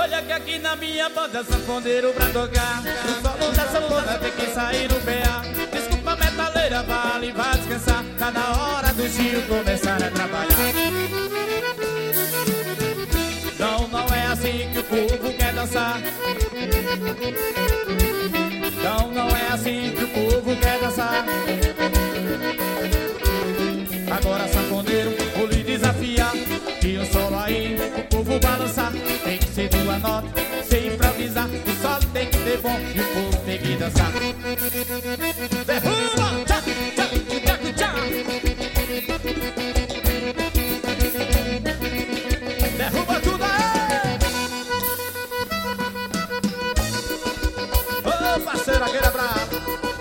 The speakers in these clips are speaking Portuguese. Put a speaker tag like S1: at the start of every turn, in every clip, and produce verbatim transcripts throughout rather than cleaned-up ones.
S1: Olha que aqui na minha banda sanfoneiro pra tocar. O solo da sanfona tem que sair no P A. Desculpa metaleira, vale, vai descansar. Tá na hora do Gil começar a trabalhar. Não, não é assim que o povo quer dançar. Não, não é assim que o povo quer dançar. Agora sanfoneiro, vou lhe desafiar. E um solo aí, o povo balançar. Tem que ser duas notas, sem improvisar. O solo tem que ser bom e o povo tem que dançar. Derruba! Tchá, tchá, tchá, tchá. Derruba tudo aí! Ô, parceiro, aquele é brabo.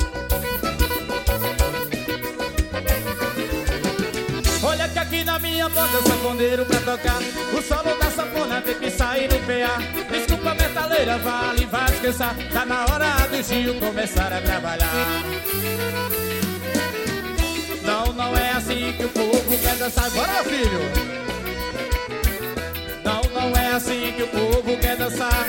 S1: Olha que aqui na minha banda sanfoneiro pra tocar. O solo da sanfona tem que sair no P A. Desculpa metaleira, vale, vai descansar. Tá na hora do Gil começar a trabalhar. Não, não é assim que o povo quer dançar. Bora, filho! Não, não é assim que o povo quer dançar.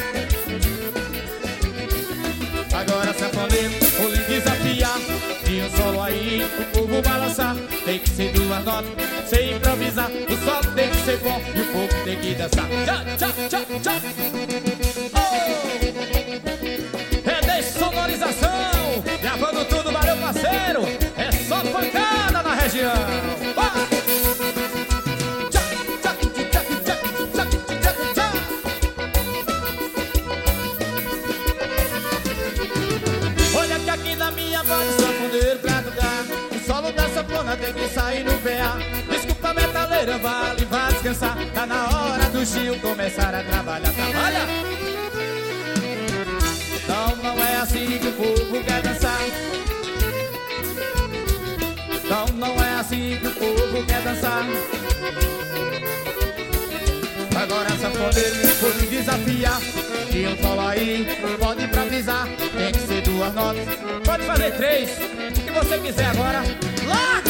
S1: Agora sanfoneiro, vou lhe desafiar. E um solo aí, o povo balançar. Tem que ser duas notas, sem improvisar. O solo tem que ser bom e o povo tem que dançar. Tchá, tchá, tchá, tchá. Oh! É de sonorização, gravando tudo, valeu parceiro. É só pancada na região. Ah! Tchá, tchá, tchá, tchá, tchá, tchá, tchá. Olha que aqui na minha voz sanfoneiro pra tocar. O solo da sanfona tem que sair no P A. Desculpa metaleira, vale, vai descansar. Tá na hora do Gil começar a trabalhar. Trabalha! Não, não é assim que o povo quer dançar. Não, não é assim que o povo quer dançar. Agora sanfoneiro, vou me desafiar. E um solo aí, pode improvisar. Tem que ser duas notas, pode fazer três, o que você quiser agora. Lá!